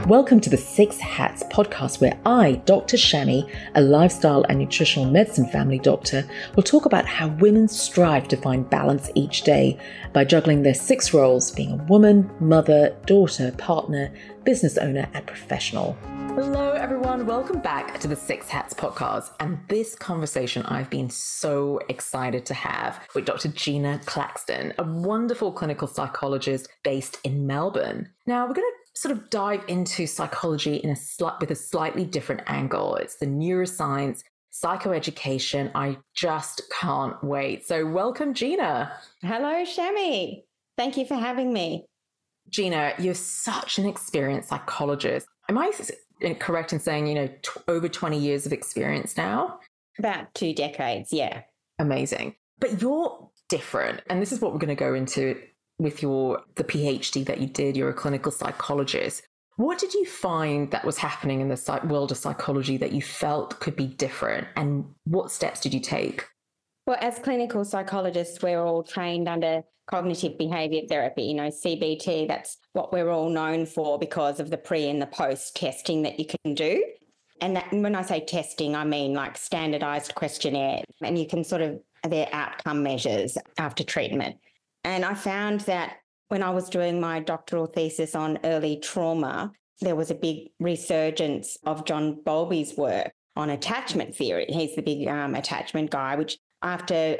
Welcome to the Six Hats podcast, where I, Dr. Shami, a lifestyle and nutritional medicine family doctor, will talk about how women strive to find balance each day by juggling their six roles, being a woman, mother, daughter, partner, business owner, and professional. Hello, everyone. Welcome back to the Six Hats podcast. And this conversation I've been so excited to have with Dr. Gina Claxton, a wonderful clinical psychologist based in Melbourne. Now, we're going to sort of dive into psychology with a slightly different angle. It's the neuroscience, psychoeducation. I just can't wait. So welcome, Gina. Hello, Shami. Thank you for having me. Gina, you're such an experienced psychologist. Am I correct in saying, over 20 years of experience now? About 2 decades, yeah. Amazing. But you're different. And this is what we're going to go into with the PhD that you did. You're a clinical psychologist. What did you find that was happening in the world of psychology that you felt could be different? And what steps did you take? Well, as clinical psychologists, we're all trained under cognitive behaviour therapy, CBT. That's what we're all known for because of the pre and the post testing that you can do. And that, when I say testing, I mean like standardised questionnaire, and you can their outcome measures after treatment. And I found that when I was doing my doctoral thesis on early trauma, there was a big resurgence of John Bowlby's work on attachment theory. He's the big attachment guy, which after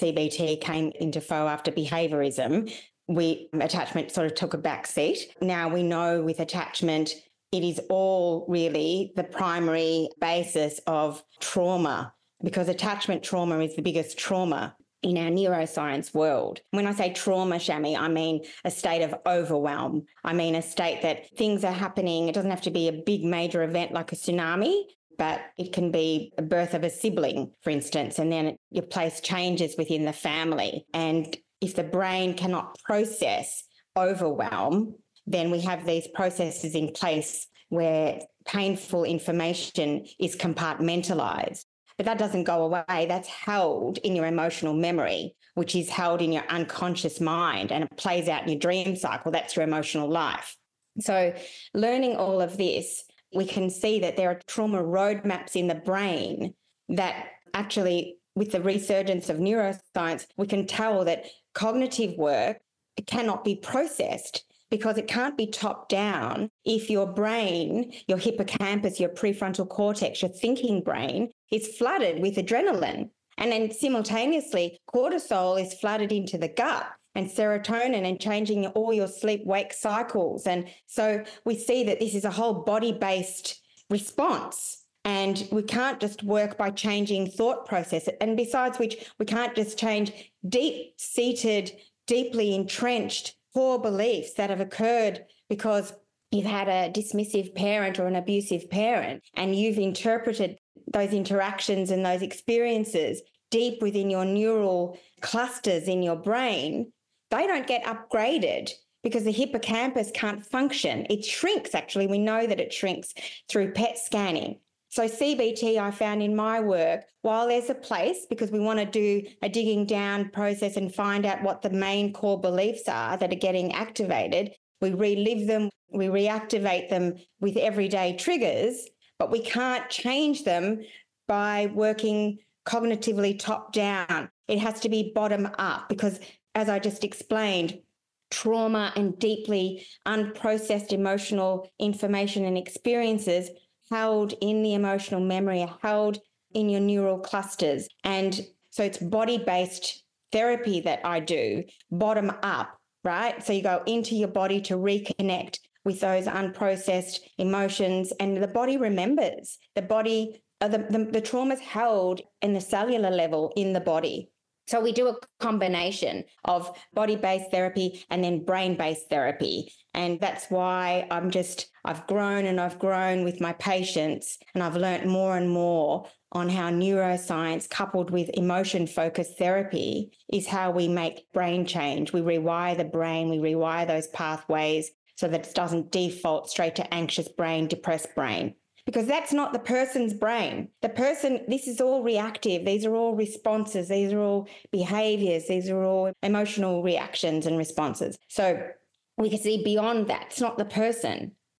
CBT came into faux after behaviourism, attachment sort of took a back seat. Now we know with attachment, it is all really the primary basis of trauma, because attachment trauma is the biggest trauma in our neuroscience world. When I say trauma, Shami, I mean a state of overwhelm. I mean a state that things are happening. It doesn't have to be a big major event like a tsunami, but it can be a birth of a sibling, for instance, and then your place changes within the family. And if the brain cannot process overwhelm, then we have these processes in place where painful information is compartmentalized. But that doesn't go away. That's held in your emotional memory, which is held in your unconscious mind, and it plays out in your dream cycle. That's your emotional life. So learning all of this, we can see that there are trauma roadmaps in the brain that actually, with the resurgence of neuroscience, we can tell that cognitive work cannot be processed because it can't be top down if your brain, your hippocampus, your prefrontal cortex, your thinking brain is flooded with adrenaline. And then simultaneously, cortisol is flooded into the gut, and serotonin, and changing all your sleep-wake cycles. And so we see that this is a whole body-based response. And we can't just work by changing thought process. And besides which, we can't just change deep-seated, deeply entrenched core beliefs that have occurred because you've had a dismissive parent or an abusive parent, and you've interpreted those interactions and those experiences deep within your neural clusters in your brain. They don't get upgraded because the hippocampus can't function. It shrinks, actually. We know that it shrinks through PET scanning. So CBT, I found in my work, while there's a place, because we want to do a digging down process and find out what the main core beliefs are that are getting activated, we relive them, we reactivate them with everyday triggers, but we can't change them by working cognitively top down. It has to be bottom up because, as I just explained, trauma and deeply unprocessed emotional information and experiences held in the emotional memory are held in your neural clusters. And so it's body-based therapy that I do, bottom up, right? So you go into your body to reconnect with those unprocessed emotions, and the body remembers. The body, the trauma's held in the cellular level in the body. So we do a combination of body-based therapy and then brain-based therapy. And that's why I've grown with my patients, and I've learnt more and more on how neuroscience coupled with emotion-focused therapy is how we make brain change. We rewire the brain, we rewire those pathways so that it doesn't default straight to anxious brain, depressed brain. Because that's not the person's brain. This is all reactive. These are all responses. These are all behaviors. These are all emotional reactions and responses. So we can see beyond that. It's not the person.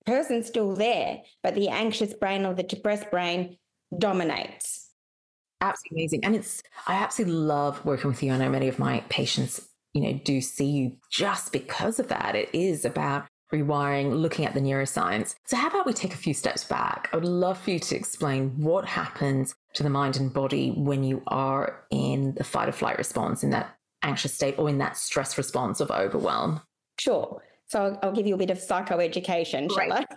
person's still there, but the anxious brain or the depressed brain dominates. Absolutely amazing. And I absolutely love working with you. I know many of my patients, do see you just because of that. It is about rewiring, looking at the neuroscience. So how about we take a few steps back? I would love for you to explain what happens to the mind and body when you are in the fight or flight response, in that anxious state or in that stress response of overwhelm. Sure. So I'll give you a bit of psychoeducation, shall I?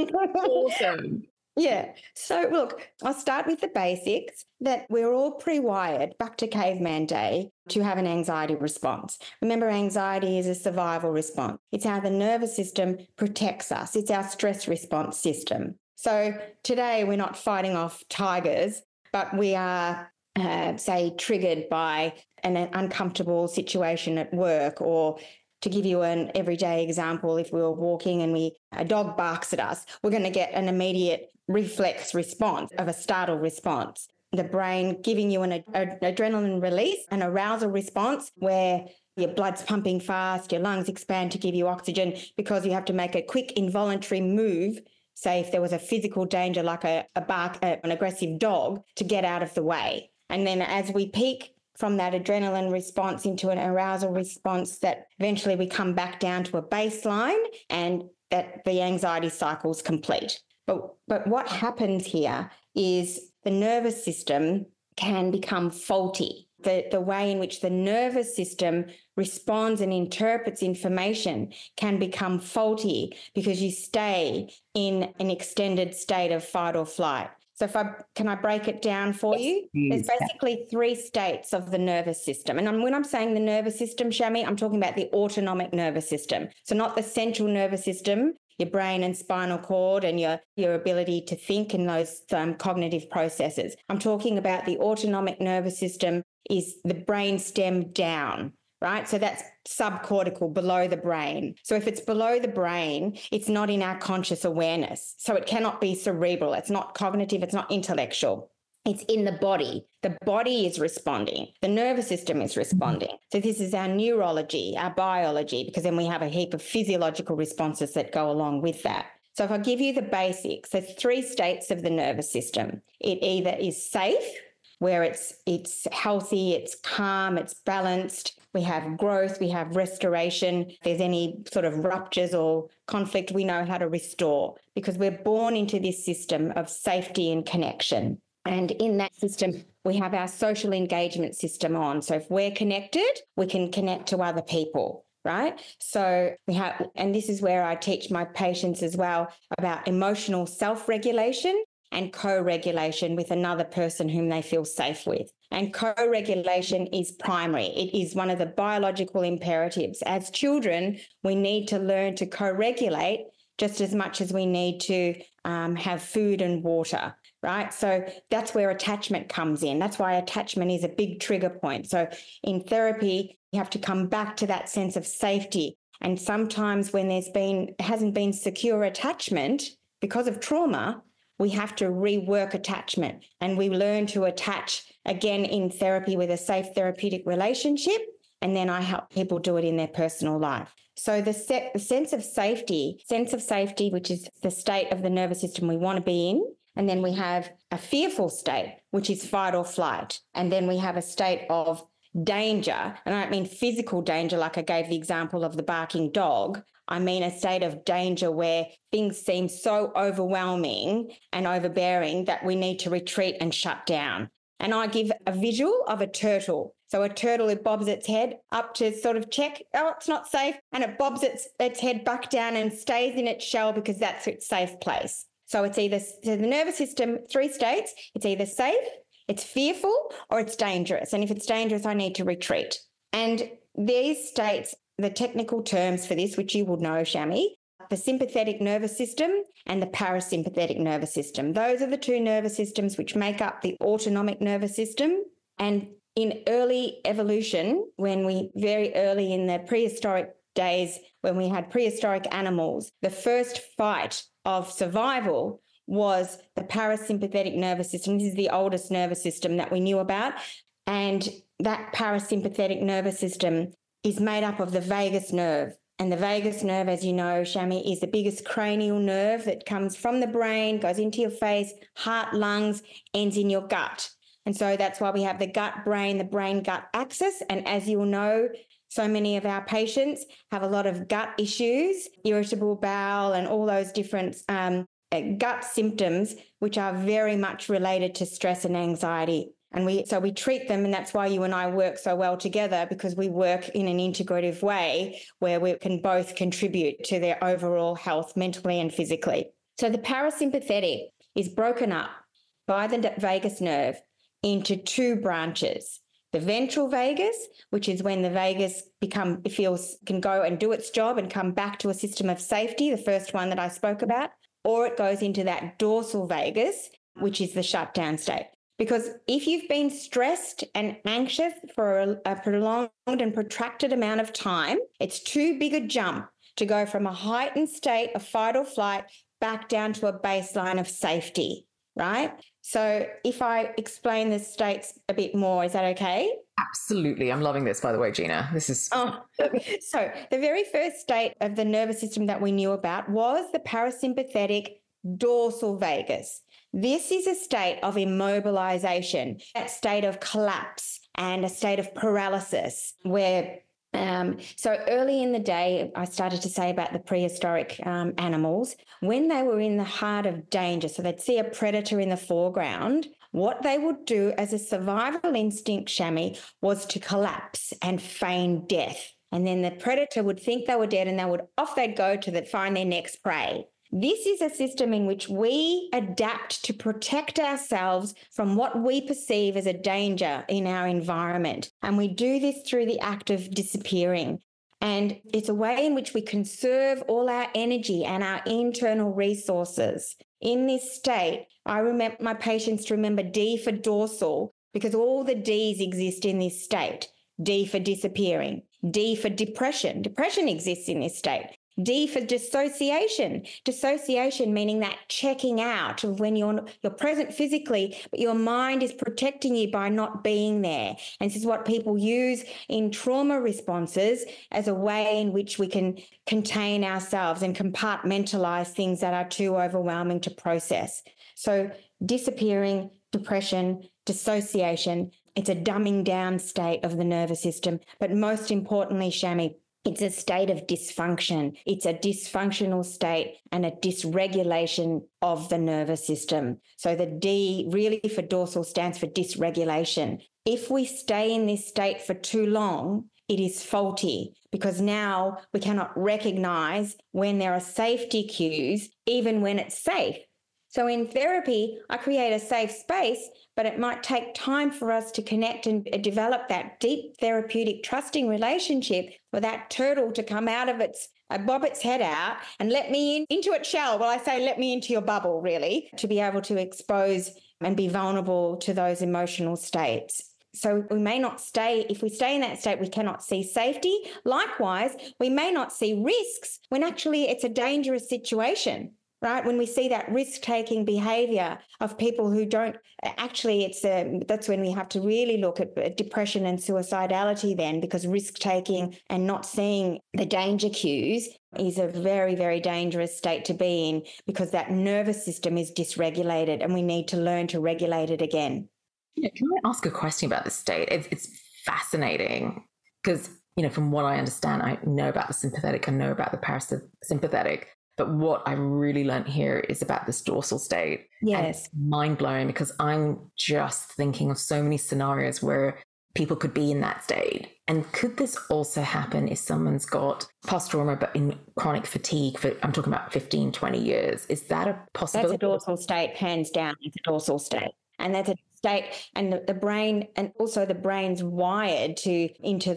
Awesome. Yeah. So look, I'll start with the basics that we're all pre-wired back to caveman day to have an anxiety response. Remember, anxiety is a survival response. It's how the nervous system protects us. It's our stress response system. So today we're not fighting off tigers, but we are, say, triggered by an uncomfortable situation at work, or to give you an everyday example, if we were walking and a dog barks at us, we're going to get an immediate reflex response of a startle response. The brain giving you an adrenaline release, an arousal response where your blood's pumping fast, your lungs expand to give you oxygen because you have to make a quick involuntary move, say if there was a physical danger like an aggressive dog, to get out of the way. And then as we peak from that adrenaline response into an arousal response, that eventually we come back down to a baseline and that the anxiety cycle's complete. But what happens here is the nervous system can become faulty. The way in which the nervous system responds and interprets information can become faulty because you stay in an extended state of fight or flight. So can I break it down for you? There's basically 3 states of the nervous system. And when I'm saying the nervous system, Shami, I'm talking about the autonomic nervous system. So not the central nervous system, your brain and spinal cord and your ability to think and those cognitive processes. I'm talking about the autonomic nervous system is the brain stem down, right? So that's subcortical, below the brain. So if it's below the brain, it's not in our conscious awareness. So it cannot be cerebral. It's not cognitive. It's not intellectual. It's in the body. The body is responding. The nervous system is responding. So this is our neurology, our biology, because then we have a heap of physiological responses that go along with that. So if I give you the basics, there's 3 states of the nervous system. It either is safe, where it's healthy, it's calm, it's balanced. We have growth, we have restoration. If there's any sort of ruptures or conflict, we know how to restore because we're born into this system of safety and connection. And in that system, we have our social engagement system on. So if we're connected, we can connect to other people, right? So we have, and this is where I teach my patients as well about emotional self-regulation and co-regulation with another person whom they feel safe with. And co-regulation is primary. It is one of the biological imperatives. As children, we need to learn to co-regulate just as much as we need to have food and water, right? So that's where attachment comes in. That's why attachment is a big trigger point. So in therapy, you have to come back to that sense of safety. And sometimes when hasn't been secure attachment because of trauma, we have to rework attachment, and we learn to attach again in therapy with a safe therapeutic relationship. And then I help people do it in their personal life. So the sense of safety, which is the state of the nervous system we want to be in. And then we have a fearful state, which is fight or flight. And then we have a state of danger. And I don't mean physical danger, like I gave the example of the barking dog. I mean a state of danger where things seem so overwhelming and overbearing that we need to retreat and shut down. And I give a visual of a turtle. So a turtle, it bobs its head up to sort of check, oh, it's not safe. And it bobs its head back down and stays in its shell because that's its safe place. So it's either, so the nervous system, 3 states, it's either safe, it's fearful, or it's dangerous. And if it's dangerous, I need to retreat. And these states, the technical terms for this, which you would know, Shami, the sympathetic nervous system and the parasympathetic nervous system. Those are the 2 nervous systems which make up the autonomic nervous system. And in early evolution, very early in the prehistoric days, when we had prehistoric animals, the first fight of survival was the parasympathetic nervous system. This is the oldest nervous system that we knew about. And that parasympathetic nervous system is made up of the vagus nerve, And the vagus nerve, as you know, Shami, is the biggest cranial nerve that comes from the brain, goes into your face, heart, lungs, ends in your gut. And so that's why we have the the brain-gut axis. And as you'll know, so many of our patients have a lot of gut issues, irritable bowel, and all those different gut symptoms, which are very much related to stress and anxiety. And we treat them, and that's why you and I work so well together, because we work in an integrative way where we can both contribute to their overall health mentally and physically. So the parasympathetic is broken up by the vagus nerve into two branches. The ventral vagus, which is when the vagus can go and do its job and come back to a system of safety, the first one that I spoke about, or it goes into that dorsal vagus, which is the shutdown state. Because if you've been stressed and anxious for a prolonged and protracted amount of time, it's too big a jump to go from a heightened state of fight or flight back down to a baseline of safety, right? So if I explain the states a bit more, is that okay? Absolutely. I'm loving this, by the way, Gina. This is... So the very first state of the nervous system that we knew about was the parasympathetic dorsal vagus. This is a state of immobilization, that state of collapse and a state of paralysis where so early in the day, I started to say about the prehistoric animals, when they were in the heart of danger, so they'd see a predator in the foreground, what they would do as a survival instinct, Shami, was to collapse and feign death. And then the predator would think they were dead, and they'd go to find their next prey. This is a system in which we adapt to protect ourselves from what we perceive as a danger in our environment. And we do this through the act of disappearing. And it's a way in which we conserve all our energy and our internal resources. In this state, I remember my patients to remember D for dorsal, because all the Ds exist in this state. D for disappearing, D for depression. Depression exists in this state. D for dissociation. Dissociation meaning that checking out of when you're present physically, but your mind is protecting you by not being there. And this is what people use in trauma responses as a way in which we can contain ourselves and compartmentalize things that are too overwhelming to process. So disappearing, depression, dissociation, it's a dumbing down state of the nervous system. But most importantly, Shami, it's a state of dysfunction. It's a dysfunctional state and a dysregulation of the nervous system. So the D really for dorsal stands for dysregulation. If we stay in this state for too long, it is faulty, because now we cannot recognize when there are safety cues, even when it's safe. So in therapy, I create a safe space, but it might take time for us to connect and develop that deep therapeutic trusting relationship for that turtle to come out of bob its head out and let me into its shell. Well, I say let me into your bubble, really, to be able to expose and be vulnerable to those emotional states. So we may not if we stay in that state, we cannot see safety. Likewise, we may not see risks when actually it's a dangerous situation. Right? When we see that risk-taking behaviour of people who don't, actually that's when we have to really look at depression and suicidality then, because risk-taking and not seeing the danger cues is a very, very dangerous state to be in, because that nervous system is dysregulated and we need to learn to regulate it again. Yeah, can I ask a question about this state? It's fascinating because, from what I understand, I know about the sympathetic, I know about the parasympathetic. But what I really learned here is about this dorsal state. Yes. And it's mind-blowing, because I'm just thinking of so many scenarios where people could be in that state. And could this also happen if someone's got post-trauma but in chronic fatigue for, I'm talking about 15, 20 years? Is that a possibility? That's a dorsal state, hands down. It's a dorsal state. And that's a state, and the brain, and also the brain's wired into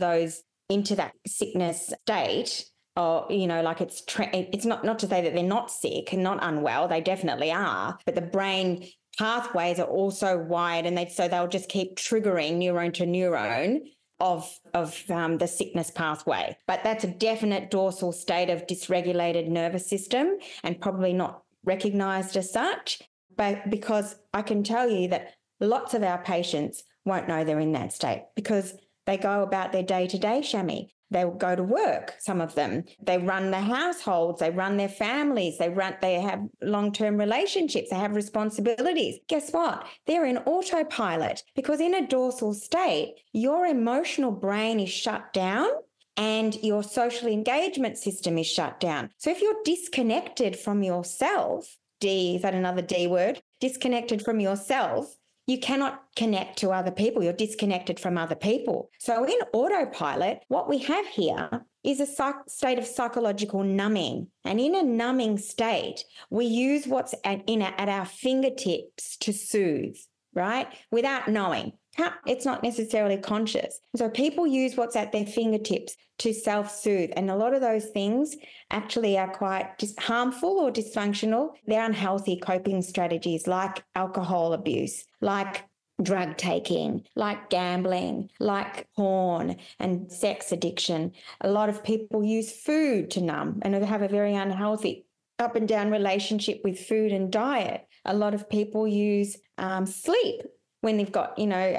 that sickness state. Or, like it's not to say that they're not sick and not unwell. They definitely are. But the brain pathways are also wired, and they'll just keep triggering neuron to neuron of the sickness pathway. But that's a definite dorsal state of dysregulated nervous system, and probably not recognised as such. But because I can tell you that lots of our patients won't know they're in that state, because they go about their day-to-day, Shami. They will go to work, some of them. They run their households, they run their families, they have long-term relationships, they have responsibilities. Guess what? They're in autopilot because in a dorsal state, your emotional brain is shut down and your social engagement system is shut down. So if you're disconnected from yourself, is that another D word? Disconnected from yourself, you cannot connect to other people. You're disconnected from other people. So in autopilot, what we have here is a state of psychological numbing. And in a numbing state, we use what's at our fingertips to soothe, right? Without knowing. It's not necessarily conscious. So people use what's at their fingertips to self-soothe. And a lot of those things actually are quite harmful or dysfunctional. They're unhealthy coping strategies like alcohol abuse, like drug taking, like gambling, like porn and sex addiction. A lot of people use food to numb and have a very unhealthy up and down relationship with food and diet. A lot of people use sleep when they've got,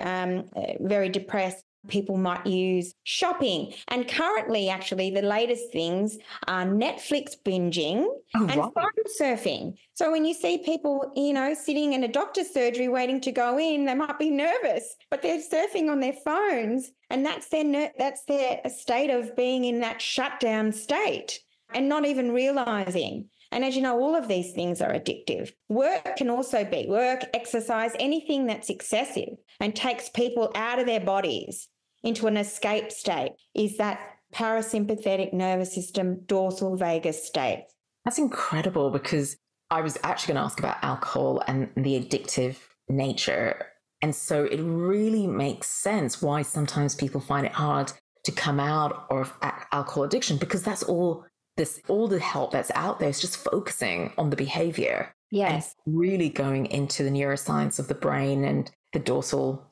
very depressed. People might use shopping. And currently, actually, the latest things are Netflix binging and phone surfing. So when you see people, sitting in a doctor's surgery waiting to go in, they might be nervous, but they're surfing on their phones. And that's their state of being in that shutdown state and not even realizing. And as you know, all of these things are addictive. Work can also be work, exercise, anything that's excessive and takes people out of their bodies into an escape state is that parasympathetic nervous system, dorsal vagus state. That's incredible, because I was actually going to ask about alcohol and the addictive nature. And so it really makes sense why sometimes people find it hard to come out of alcohol addiction, because that's all the help that's out there is just focusing on the behavior. Yes. And really going into the neuroscience of the brain and the dorsal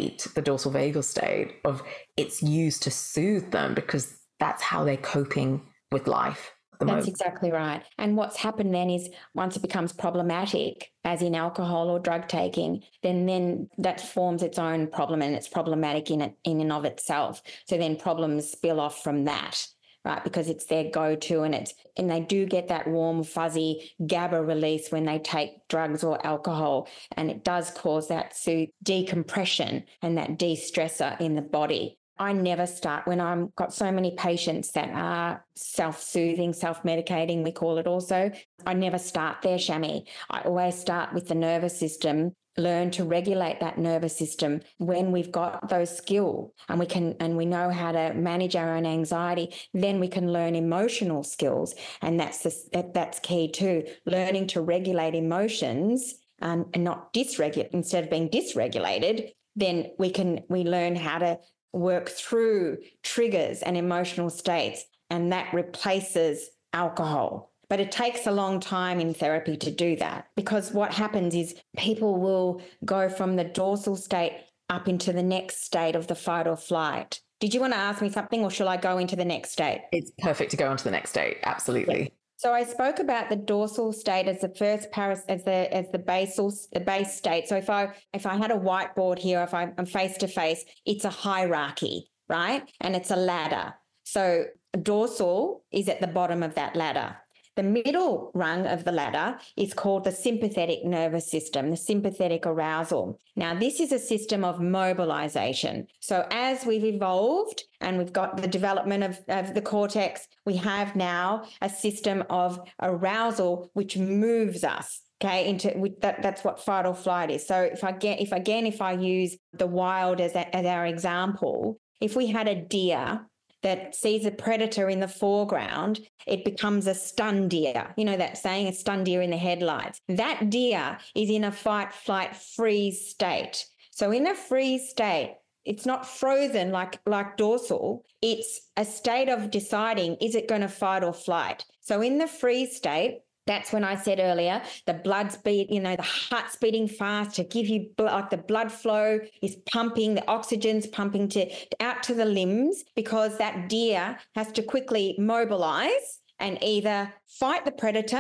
vagal state of it's used to soothe them, because that's how they're coping with life. That's exactly right. And what's happened then is once it becomes problematic, as in alcohol or drug taking, then that forms its own problem and it's problematic in and of itself. So then problems spill off from that. Right, because it's their go-to and they do get that warm, fuzzy GABA release when they take drugs or alcohol, and it does cause that decompression and that de-stressor in the body. I never start when I've got so many patients that are self-soothing, self-medicating, we call it also. I never start there, Shami. I always start with the nervous system, learn to regulate that nervous system when we've got those skills and we know how to manage our own anxiety. Then we can learn emotional skills, and that's key too. Learning to regulate emotions and not dysregulate. Instead of being dysregulated, then we learn how to work through triggers and emotional states, and that replaces alcohol. But it takes a long time in therapy to do that, because what happens is people will go from the dorsal state up into the next state of the fight or flight. Did you want to ask me something, or shall I go into the next state? It's perfect to go into the next state. Absolutely. Yeah. So I spoke about the dorsal state as the first as the base state. So if I had a whiteboard here, if I'm face to face, it's a hierarchy, right? And it's a ladder. So dorsal is at the bottom of that ladder. The middle rung of the ladder is called the sympathetic nervous system, the sympathetic arousal. Now, this is a system of mobilization. So as we've evolved and we've got the development of the cortex, we have now a system of arousal which moves us. Okay, that's what fight or flight is. So if I use the wild as our example, if we had a deer that sees a predator in the foreground, it becomes a stunned deer. You know that saying, a stunned deer in the headlights. That deer is in a fight, flight, freeze state. So in a freeze state, it's not frozen like dorsal. It's a state of deciding, is it going to fight or flight? So in the freeze state, that's when I said earlier, the blood's the heart's beating fast to give you like the blood flow is pumping, the oxygen's pumping out to the limbs, because that deer has to quickly mobilize and either fight the predator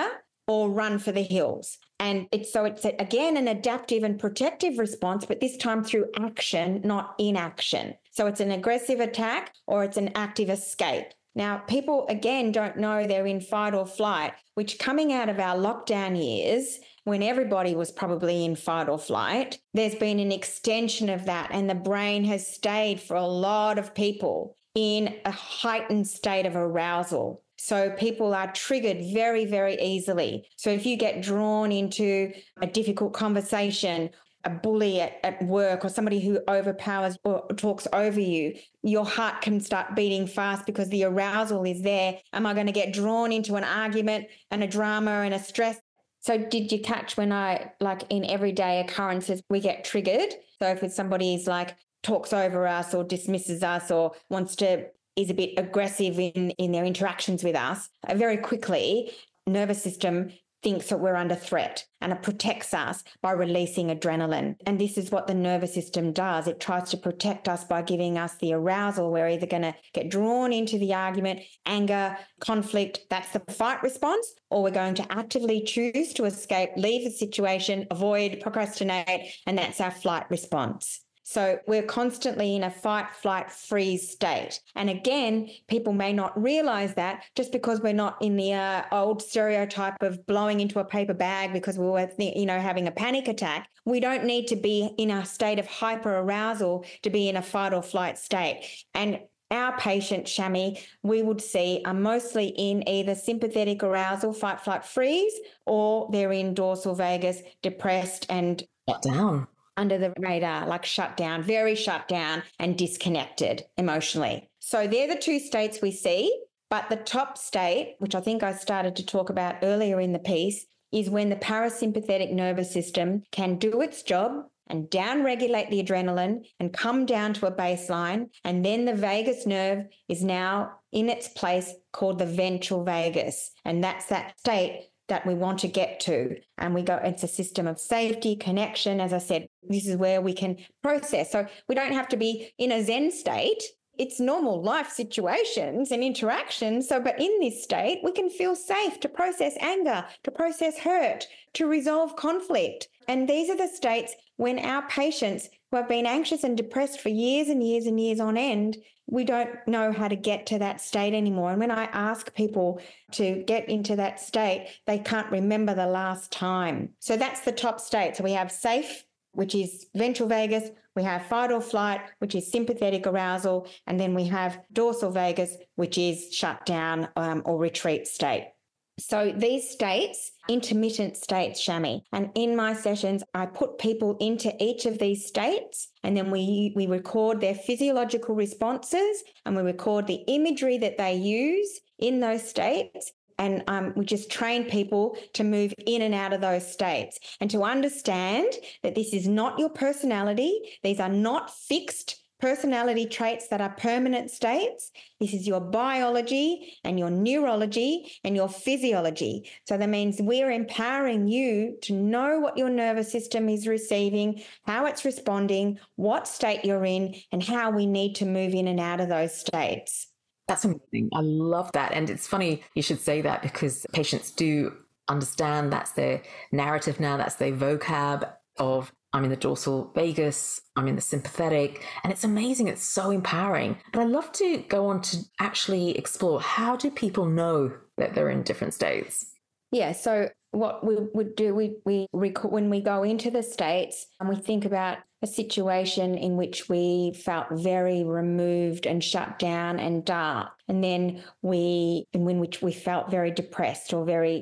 or run for the hills. And it's again an adaptive and protective response, but this time through action, not inaction. So it's an aggressive attack or it's an active escape. Now, people, again, don't know they're in fight or flight, which coming out of our lockdown years, when everybody was probably in fight or flight, there's been an extension of that. And the brain has stayed for a lot of people in a heightened state of arousal. So people are triggered very, very easily. So if you get drawn into a difficult conversation, a bully at work, or somebody who overpowers or talks over you, your heart can start beating fast because the arousal is there. Am I going to get drawn into an argument and a drama and a stress? So did you catch when in everyday occurrences, we get triggered? So if somebody's talks over us or dismisses us or is a bit aggressive in their interactions with us, very quickly, nervous system thinks that we're under threat, and it protects us by releasing adrenaline. And this is what the nervous system does. It tries to protect us by giving us the arousal. We're either going to get drawn into the argument, anger, conflict, that's the fight response, or we're going to actively choose to escape, leave the situation, avoid, procrastinate, and that's our flight response. So we're constantly in a fight, flight, freeze state. And again, people may not realize that just because we're not in the old stereotype of blowing into a paper bag because we were, having a panic attack. We don't need to be in a state of hyper arousal to be in a fight or flight state. And our patients, Shami, we would see are mostly in either sympathetic arousal, fight, flight, freeze, or they're in dorsal vagus, depressed and shut down. Under the radar, shut down, very shut down and disconnected emotionally. So they're the two states we see. But the top state, which I think I started to talk about earlier in the piece, is when the parasympathetic nervous system can do its job and downregulate the adrenaline and come down to a baseline. And then the vagus nerve is now in its place called the ventral vagus. And that's that state that we want to get to. And it's a system of safety, connection. As I said, this is where we can process. So we don't have to be in a Zen state. It's normal life situations and interactions. But in this state, we can feel safe to process anger, to process hurt, to resolve conflict. And these are the states when our patients who have been anxious and depressed for years and years and years on end, we don't know how to get to that state anymore. And when I ask people to get into that state, they can't remember the last time. So that's the top state. So we have safe, which is ventral vagus. We have fight or flight, which is sympathetic arousal. And then we have dorsal vagus, which is shut down or retreat state. So these states, intermittent states, Shami, and in my sessions, I put people into each of these states, and then we record their physiological responses and we record the imagery that they use in those states. And we just train people to move in and out of those states and to understand that this is not your personality. These are not fixed personality traits that are permanent states. This is your biology and your neurology and your physiology. So that means we're empowering you to know what your nervous system is receiving, how it's responding, what state you're in, and how we need to move in and out of those states. That's amazing. I love that. And it's funny you should say that because patients do understand that's their narrative now, that's their vocab of I'm in the dorsal vagus, I'm in the sympathetic, and it's amazing. It's so empowering. But I'd love to go on to actually explore, how do people know that they're in different states? Yeah, so what we would do, we record when we go into the states and we think about a situation in which we felt very removed and shut down and dark. And then in which we felt very depressed or very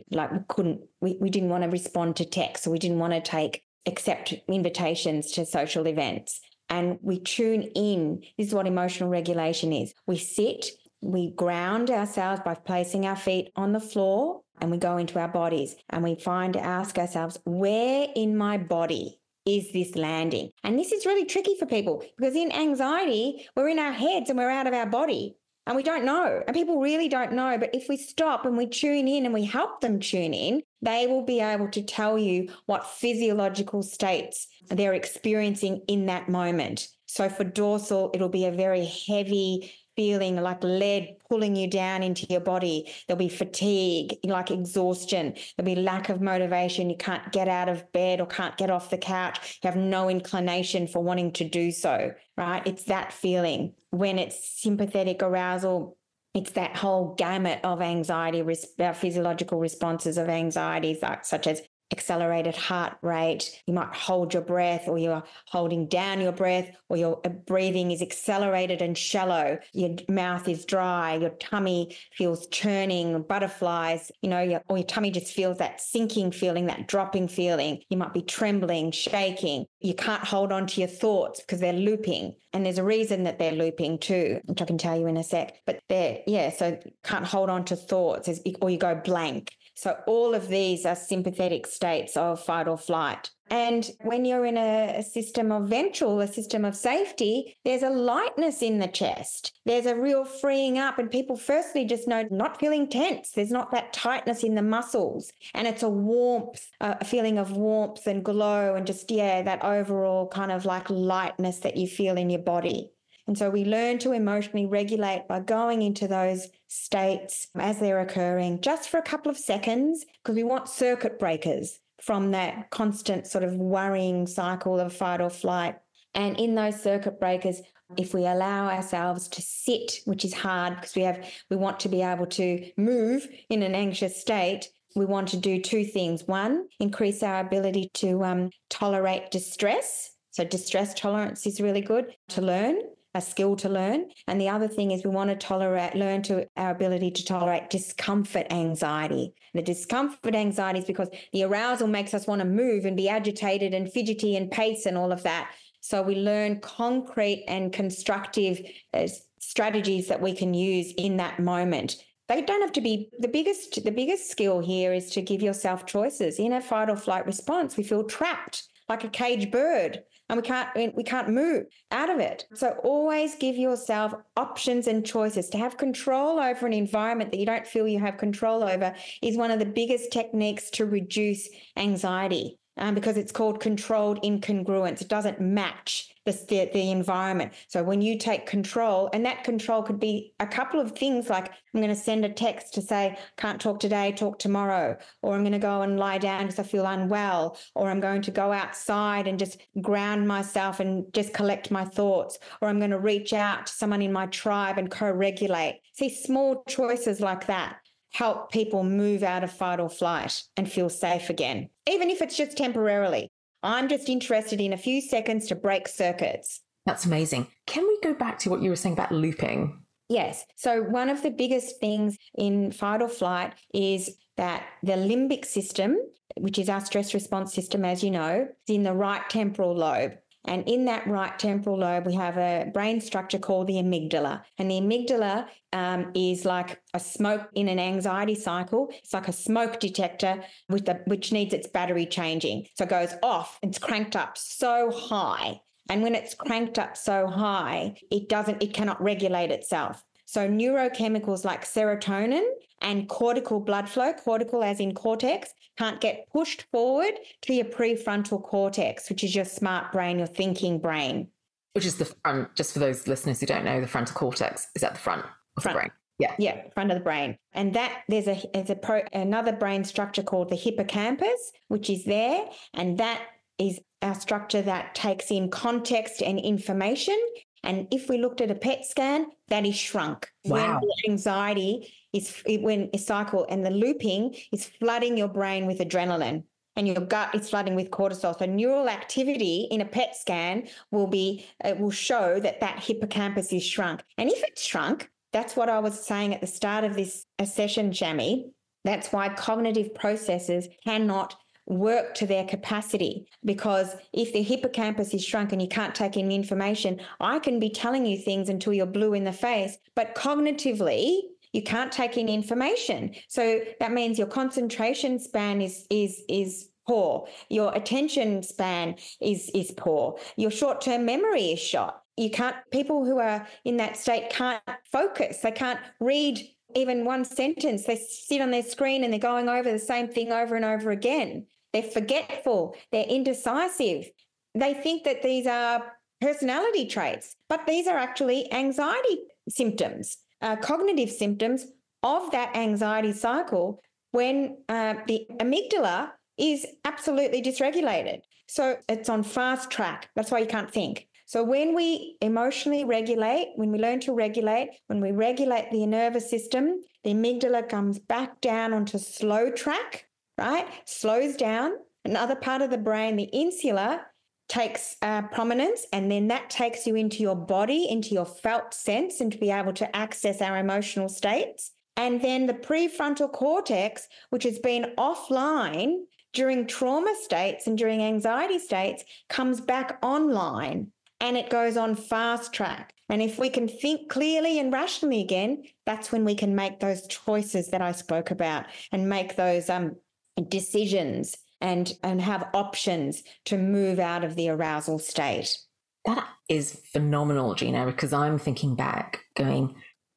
we didn't want to respond to text, or we didn't want to accept invitations to social events. And we tune in. This is what emotional regulation is. We sit, we ground ourselves by placing our feet on the floor, and we go into our bodies and we ask ourselves, where in my body is this landing? And this is really tricky for people because in anxiety, we're in our heads and we're out of our body. And we don't know. And people really don't know. But if we stop and we tune in and we help them tune in, they will be able to tell you what physiological states they're experiencing in that moment. So for dorsal, it'll be a very heavy feeling like lead pulling you down into your body. There'll be fatigue, like exhaustion. There'll be lack of motivation. You can't get out of bed or can't get off the couch. You have no inclination for wanting to do so, right? It's that feeling. When it's sympathetic arousal, it's that whole gamut of anxiety, physiological responses of anxieties, such as accelerated heart rate. You might hold your breath, or you're holding down your breath, or your breathing is accelerated and shallow. Your mouth is dry. Your tummy feels churning, butterflies, or your tummy just feels that sinking feeling, that dropping feeling. You might be trembling, shaking. You can't hold on to your thoughts because they're looping. And there's a reason that they're looping too, which I can tell you in a sec. But so can't hold on to thoughts, or you go blank. So all of these are sympathetic states of fight or flight. And when you're in a system of ventral, a system of safety, there's a lightness in the chest. There's a real freeing up, and people firstly just know not feeling tense. There's not that tightness in the muscles, and it's a warmth, a feeling of warmth and glow, and just, that overall kind of like lightness that you feel in your body. And so we learn to emotionally regulate by going into those states as they're occurring just for a couple of seconds, because we want circuit breakers from that constant sort of worrying cycle of fight or flight. And in those circuit breakers, if we allow ourselves to sit, which is hard because we want to be able to move in an anxious state, we want to do two things. One, increase our ability to tolerate distress. So distress tolerance is really good to learn, a skill to learn. And the other thing is we want to learn to our ability to tolerate discomfort anxiety. The discomfort anxiety is because the arousal makes us want to move and be agitated and fidgety and pace and all of that. So we learn concrete and constructive strategies that we can use in that moment. They don't have to be the biggest skill here is to give yourself choices. In a fight or flight response, we feel trapped like a caged bird, and we can't move out of it. So always give yourself options and choices. To have control over an environment that you don't feel you have control over is one of the biggest techniques to reduce anxiety. Because it's called controlled incongruence. It doesn't match the environment. So when you take control, and that control could be a couple of things, like I'm going to send a text to say, can't talk today, talk tomorrow, or I'm going to go and lie down because I feel unwell, or I'm going to go outside and just ground myself and just collect my thoughts, or I'm going to reach out to someone in my tribe and co-regulate. See, small choices like that help people move out of fight or flight and feel safe again, even if it's just temporarily. I'm just interested in a few seconds to break circuits. That's amazing. Can we go back to what you were saying about looping? Yes. So one of the biggest things in fight or flight is that the limbic system, which is our stress response system, as you know, is in the right temporal lobe. And in that right temporal lobe, we have a brain structure called the amygdala. And the amygdala is like a smoke in an anxiety cycle. It's like a smoke detector which needs its battery changing. So it goes off, it's cranked up so high. And when it's cranked up so high, it cannot regulate itself. So neurochemicals like serotonin and cortical blood flow, cortical as in cortex, can't get pushed forward to your prefrontal cortex, which is your smart brain, your thinking brain. Which is the front, just for those listeners who don't know, the frontal cortex is at the front of the brain. Yeah, front of the brain. And that there's another brain structure called the hippocampus, which is there. And that is our structure that takes in context and information. And if we looked at a PET scan, that is shrunk. Wow. When the anxiety when a cycle and the looping is flooding your brain with adrenaline, and your gut is flooding with cortisol. So neural activity in a PET scan will show that hippocampus is shrunk. And if it's shrunk, that's what I was saying at the start of this session, Shami. That's why cognitive processes cannot work to their capacity, because if the hippocampus is shrunk and you can't take in information, I can be telling you things until you're blue in the face, but cognitively you can't take in information. So that means your concentration span is poor. Your attention span is poor. Your short-term memory is shot. People who are in that state can't focus. They can't read even one sentence. They sit on their screen and they're going over the same thing over and over again. They're forgetful. They're indecisive. They think that these are personality traits, but these are actually anxiety symptoms, cognitive symptoms of that anxiety cycle when the amygdala is absolutely dysregulated. So it's on fast track. That's why you can't think. So when we emotionally regulate, when we learn to regulate, when we regulate the nervous system, the amygdala comes back down onto slow track, right? Slows down. Another part of the brain, the insula, takes prominence, and then that takes you into your body, into your felt sense, and to be able to access our emotional states. And then the prefrontal cortex, which has been offline during trauma states and during anxiety states, comes back online, and it goes on fast track. And if we can think clearly and rationally again, that's when we can make those choices that I spoke about and make those decisions and have options to move out of the arousal state. That is phenomenal, Gina, because I'm thinking back going,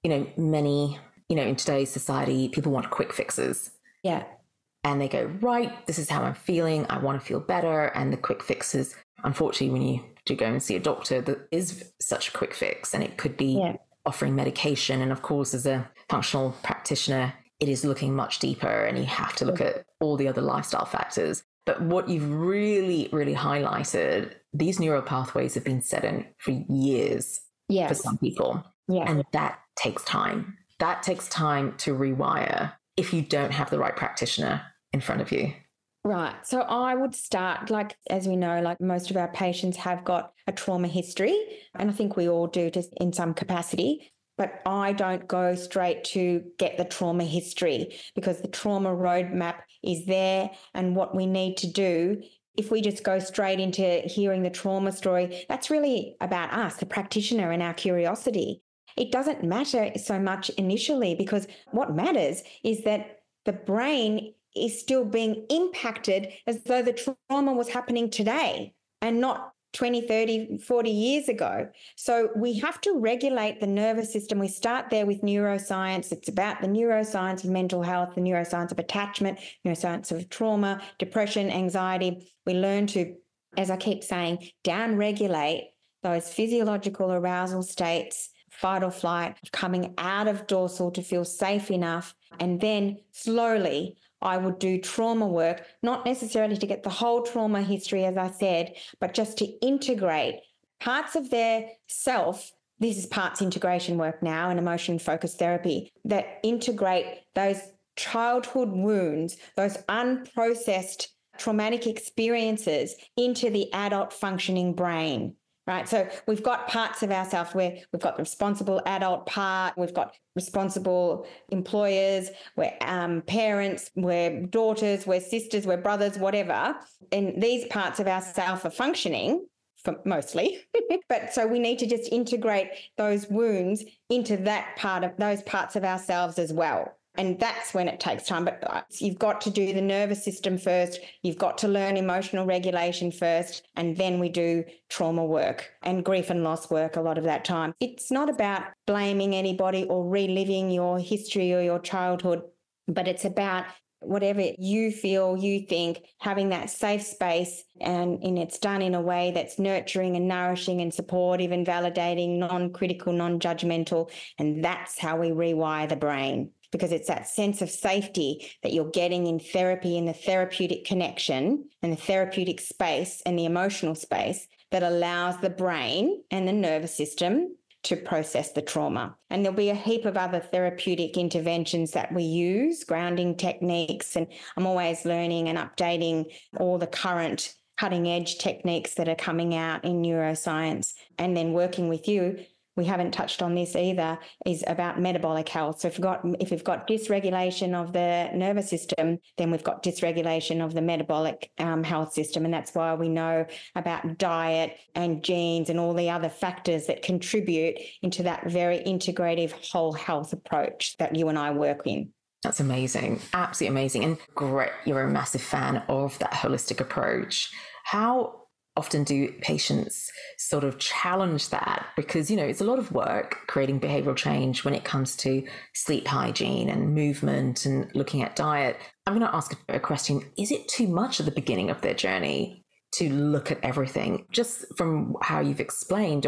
many, in today's society, people want quick fixes. Yeah. And they go, right, this is how I'm feeling. I want to feel better. And the quick fixes, unfortunately, when you do go and see a doctor, there is such a quick fix, and it could be offering medication. And of course, as a functional practitioner, it is looking much deeper, and you have to look at all the other lifestyle factors. But what you've really, really highlighted, these neural pathways have been set in for years for some people. Yeah. And that takes time. That takes time to rewire if you don't have the right practitioner in front of you. Right. So I would start, as we know, most of our patients have got a trauma history, and I think we all do just in some capacity. But I don't go straight to get the trauma history, because the trauma roadmap is there. And what we need to do, if we just go straight into hearing the trauma story, that's really about us, the practitioner, and our curiosity. It doesn't matter so much initially, because what matters is that the brain is still being impacted as though the trauma was happening today and not 20, 30, 40 years ago. So we have to regulate the nervous system. We start there with neuroscience. It's about the neuroscience of mental health, the neuroscience of attachment, neuroscience of trauma, depression, anxiety. We learn to, as I keep saying, down-regulate those physiological arousal states, fight or flight, coming out of dorsal to feel safe enough. And then slowly I would do trauma work, not necessarily to get the whole trauma history, as I said, but just to integrate parts of their self. This is parts integration work now in emotion-focused therapy, that integrate those childhood wounds, those unprocessed traumatic experiences into the adult functioning brain. Right. So we've got parts of ourselves where we've got the responsible adult part, we've got responsible employers, we're parents, we're daughters, we're sisters, we're brothers, whatever. And these parts of ourselves are functioning mostly. But so we need to just integrate those wounds into that part of those parts of ourselves as well. And that's when it takes time. But you've got to do the nervous system first. You've got to learn emotional regulation first. And then we do trauma work and grief and loss work a lot of that time. It's not about blaming anybody or reliving your history or your childhood, but it's about whatever you feel, you think, having that safe space, and it's done in a way that's nurturing and nourishing and supportive and validating, non-critical, non-judgmental. And that's how we rewire the brain. Because it's that sense of safety that you're getting in therapy, in the therapeutic connection and the therapeutic space and the emotional space that allows the brain and the nervous system to process the trauma. And there'll be a heap of other therapeutic interventions that we use, grounding techniques, and I'm always learning and updating all the current cutting edge techniques that are coming out in neuroscience. And then working with you, we haven't touched on this either, is about metabolic health. So if we've got dysregulation of the nervous system, then we've got dysregulation of the metabolic health system. And that's why we know about diet and genes and all the other factors that contribute into that very integrative whole health approach that you and I work in. That's amazing. Absolutely amazing. And great, you're a massive fan of that holistic approach. How often do patients sort of challenge that? Because, it's a lot of work creating behavioral change when it comes to sleep hygiene and movement and looking at diet. I'm going to ask a question. Is it too much at the beginning of their journey to look at everything, just from how you've explained? Or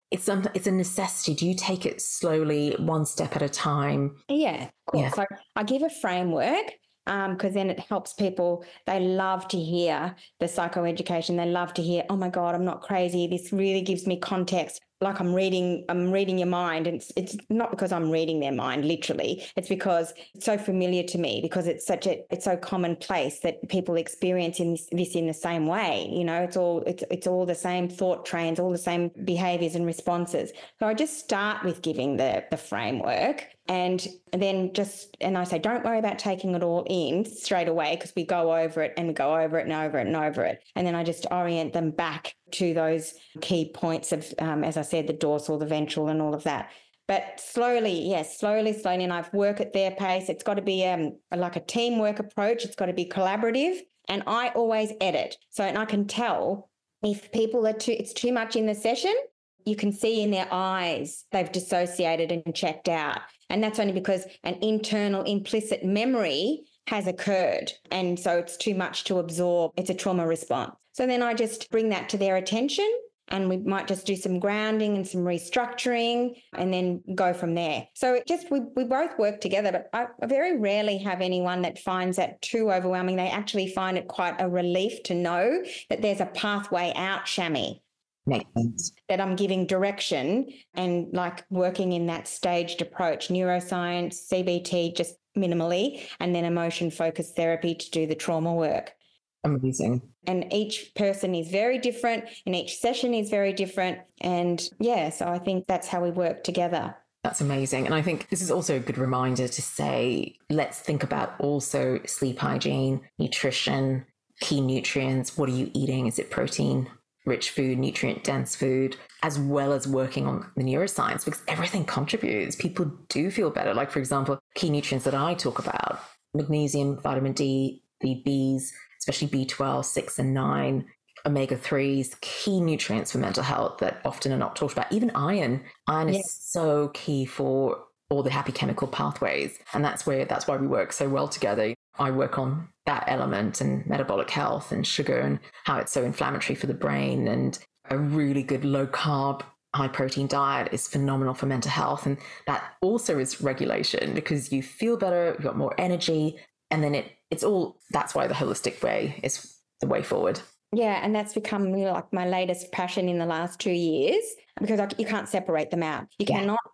it's a necessity. Do you take it slowly, one step at a time? Yeah, of course. So I give a framework because then it helps people. They love to hear the psychoeducation. They love to hear, oh my God, I'm not crazy. This really gives me context. Like I'm reading your mind. And it's not because I'm reading their mind, literally. It's because it's so familiar to me, because it's so commonplace that people experience this in the same way. You know, it's all the same thought trains, all the same behaviors and responses. So I just start with giving the framework. And then and I say, don't worry about taking it all in straight away, because we go over it and we go over it and over it and over it. And then I just orient them back to those key points of, as I said, the dorsal, the ventral and all of that. But slowly, and I've worked at their pace. It's got to be like a teamwork approach. It's got to be collaborative. And I always edit. And I can tell if people it's too much in the session. You can see in their eyes they've dissociated and checked out. And that's only because an internal implicit memory has occurred. And so it's too much to absorb. It's a trauma response. So then I just bring that to their attention, and we might just do some grounding and some restructuring and then go from there. So we both work together, but I very rarely have anyone that finds that too overwhelming. They actually find it quite a relief to know that there's a pathway out, Shami. Makes sense. That I'm giving direction and like working in that staged approach, neuroscience, CBT just minimally, and then emotion-focused therapy to do the trauma work. Amazing. And each person is very different and each session is very different. And so I think that's how we work together. That's amazing. And I think this is also a good reminder to say, let's think about also sleep hygiene, nutrition, key nutrients. What are you eating? Is it protein-rich food, nutrient-dense food, as well as working on the neuroscience, because everything contributes. People do feel better. Like, for example, key nutrients that I talk about, magnesium, vitamin D, the Bs, especially B12, 6 and 9, omega-3s, key nutrients for mental health that often are not talked about. Even iron. Iron is so key for all the happy chemical pathways. And that's why we work so well together. I work on that element and metabolic health and sugar and how it's so inflammatory for the brain. And a really good low carb, high protein diet is phenomenal for mental health. And that also is regulation, because you feel better, you've got more energy. And then that's why the holistic way is the way forward. Yeah, and that's become like my latest passion in the last 2 years, because you can't separate them out. You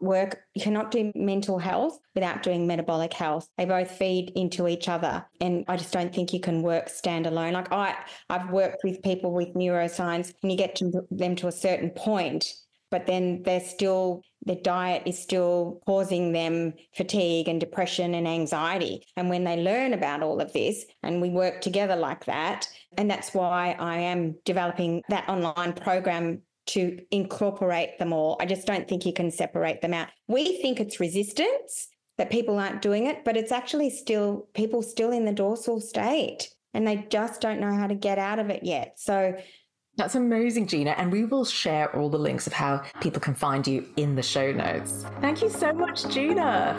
cannot do mental health without doing metabolic health. They both feed into each other. And I just don't think you can work standalone. Like I've worked with people with neuroscience, and you get them to a certain point, but then their diet is still causing them fatigue and depression and anxiety. And when they learn about all of this, and we work together like that, and that's why I am developing that online program to incorporate them all. I just don't think you can separate them out. We think it's resistance, that people aren't doing it, but it's actually people still in the dorsal state, and they just don't know how to get out of it yet. So that's amazing, Gina. And we will share all the links of how people can find you in the show notes. Thank you so much, Gina.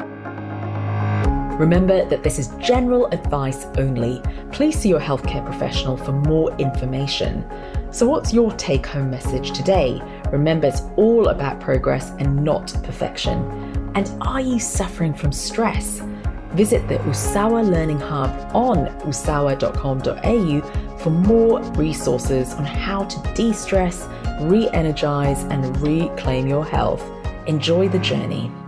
Remember that this is general advice only. Please see your healthcare professional for more information. So what's your take-home message today? Remember, it's all about progress and not perfection. And are you suffering from stress? Visit the Usawa Learning Hub on usawa.com.au for more resources on how to de-stress, re-energize, and reclaim your health. Enjoy the journey.